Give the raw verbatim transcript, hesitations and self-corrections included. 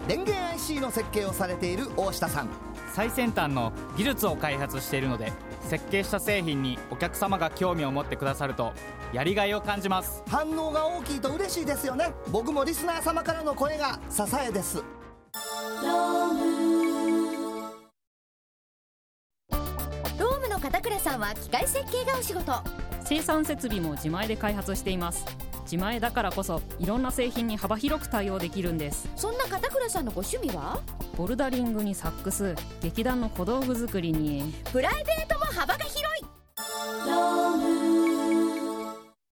電源 アイシー の設計をされている大下さん。 最先端の技術を開発しているので、設計した製品にお客様が興味を持ってくださるとやりがいを感じます。 反応が大きいと嬉しいですよね。僕もリスナー様からの声が支えです。 ロームの片倉さんは機械設計がお仕事。 生産設備も自前で開発しています。自前だからこそいろんな製品に幅広く対応できるんです。 そんな片倉さんのご趣味は？ ボルダリングにサックス、劇団の小道具作りにプライベートも幅が広い。